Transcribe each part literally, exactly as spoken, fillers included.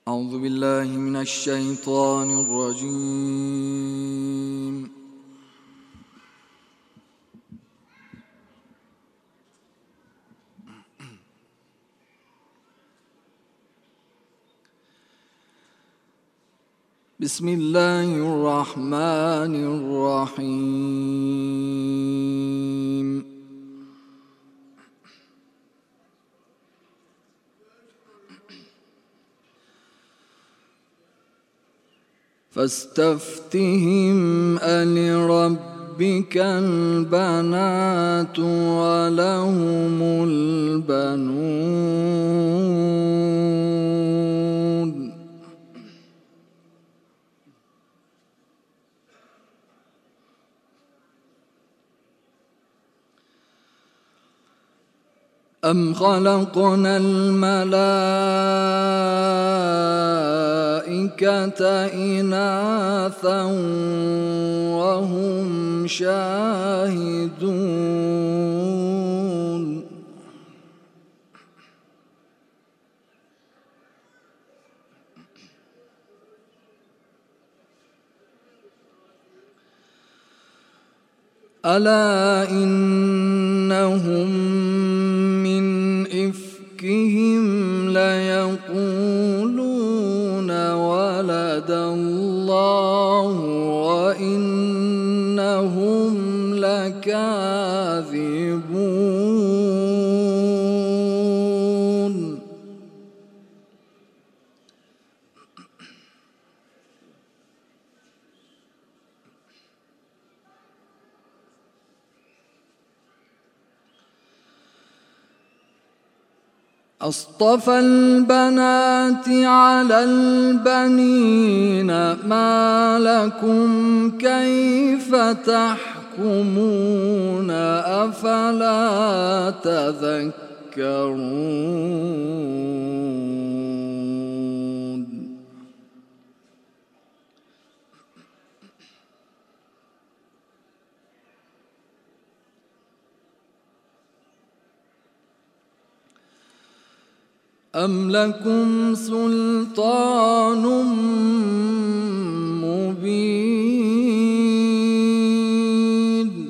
أعوذ بالله من الشيطان الرجيم. بسم الله الرحمن الرحيم. فاستفتهم ألربك البنات ولهم البنون أم خلقنا الملائكة إناثا وهم شاهدون ألا إنهم من إفكهم ليقولون ولد الله وإنهم لكاذبون أصطفى البنات على البنين ما لكم كيف تحكمون أفلا تذكرون أم لكم سلطان مبين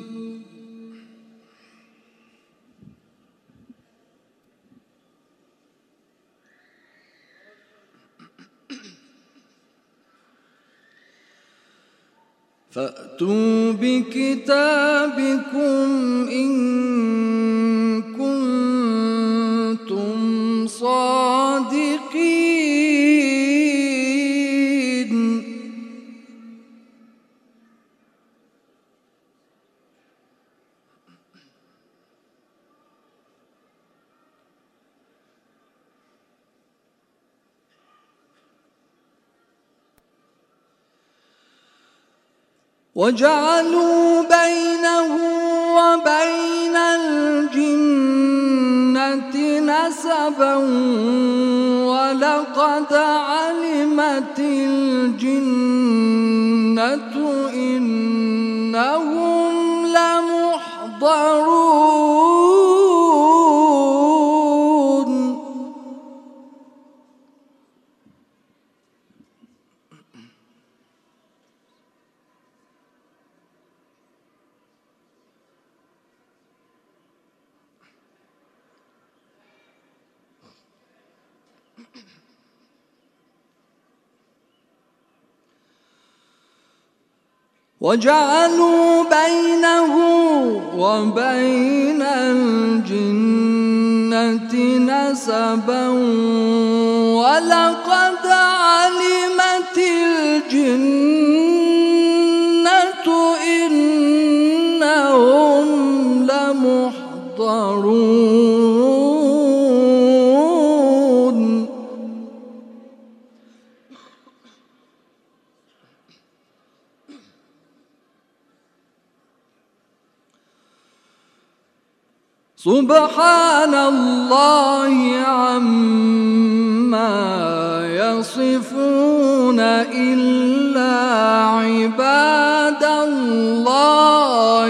فأتوا بكتابكم إن كنتم صادقين وجعلوا بينه وبين الجنة نسبا ولقد علمت الجنة إنهم لمحضرون وجعلوا بينه وبين الجنة نسبا ولقد علمت الجنة إنهم لمحضرون سبحان الله عما يصفون إلا عباد الله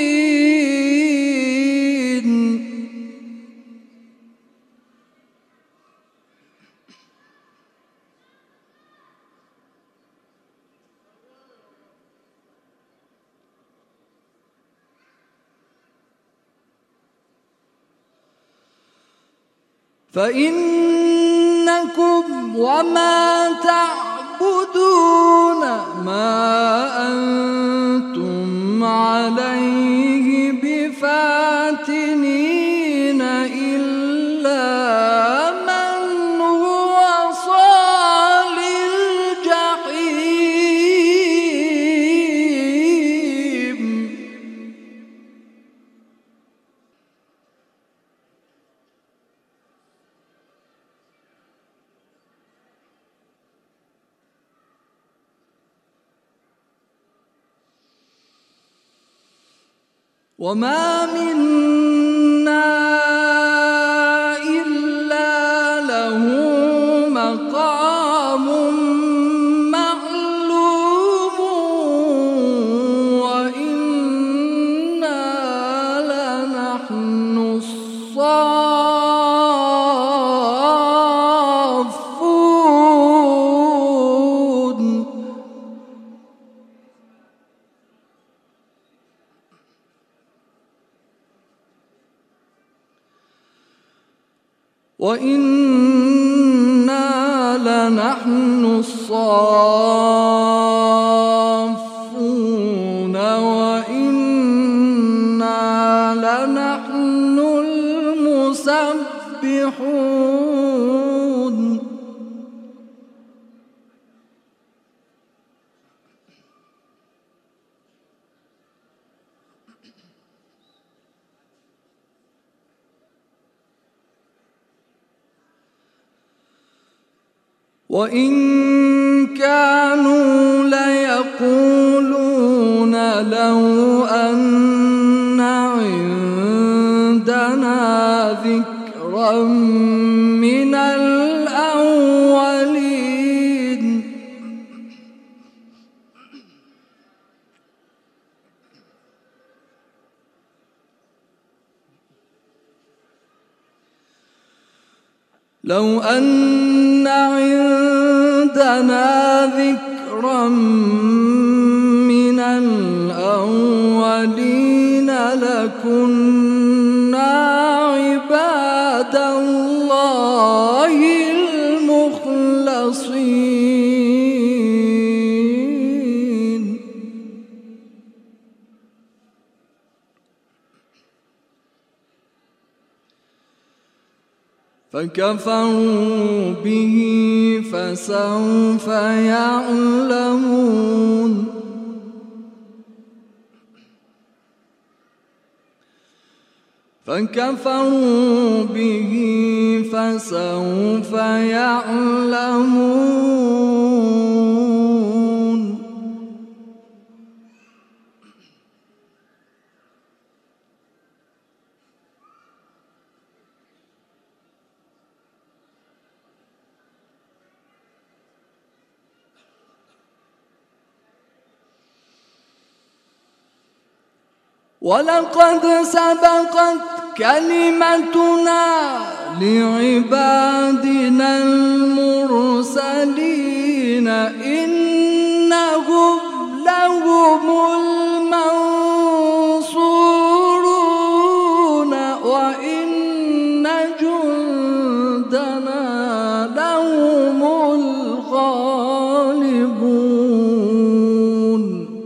المخلصين فإنكم وما تعبدون ما أنتم عليه بفاتنين إلا من هو صال الجحيم. وما منا إلا له مقام معلوم وإنا لنحن الصافون. وإنا لنحن الصافون وإنا لنحن المسبحون. وإن كانوا ليقولون لو أن عندنا ذكرا من الأولين. لو أن عندنا ذكرا من الأولين لكنا عباد الله المخلصين. فكفروا به فسوف يعلمون. فكفروا به فسوف يعلمون. ولقد سبقت كلمتنا لعبادنا المرسلين إنهم لهم المنصورون وإن جندنا لهم الغالبون.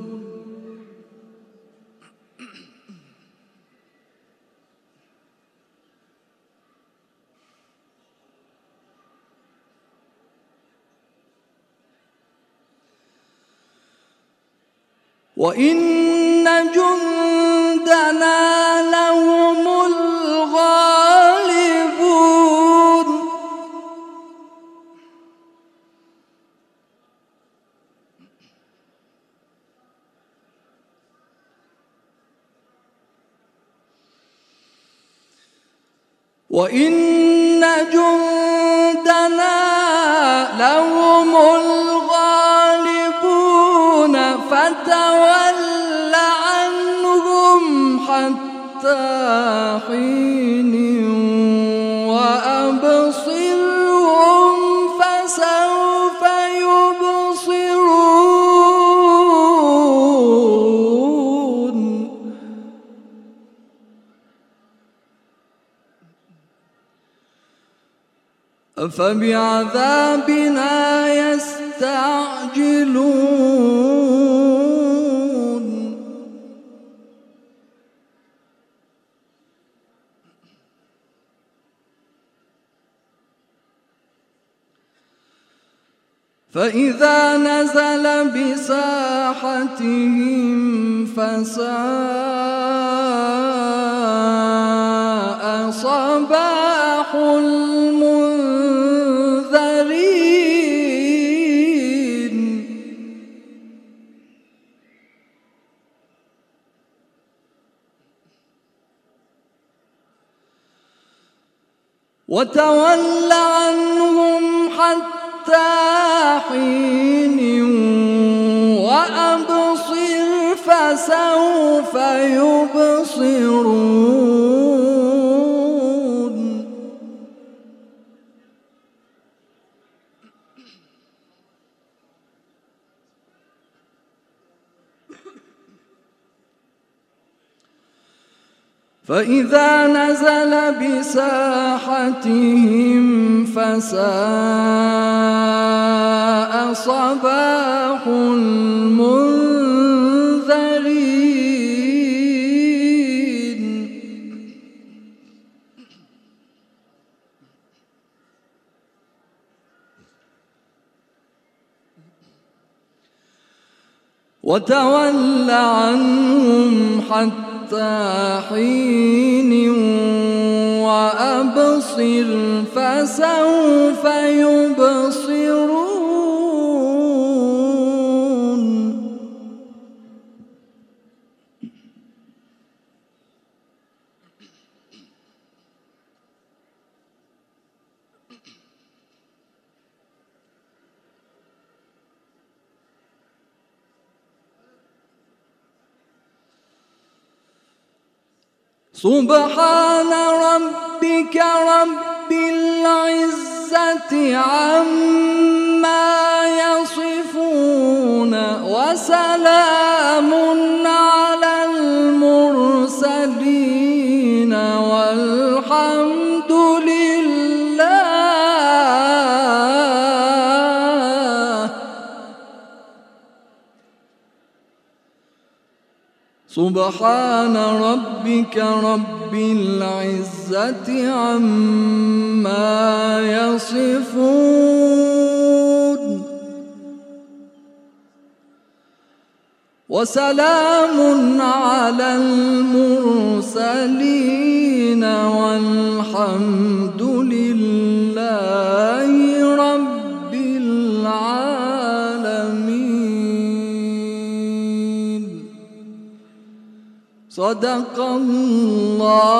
وإن جندنا لهم الغالبون. وإن جندنا لهم الغالبون فتول عنهم حتى حين وأبصرهم فسوف يبصرون. أفبعذابنا يستعجلون فإذا نزل بساحتهم فساء صباح المنذرين وتول عنهم حتى حين وأبصر فسوف يبصرون فإذا نزل بساحتهم فساء صباح المنذرين وتول عنهم حتى حين وأبصر فسوف يبصرون سبحان ربك رب العزة عما يصفون وسلام على المرسلين والحمد لله سبحان ربك رب العزة عما يصفون وسلام على المرسلين والحمد لله رب العالمين صدق الله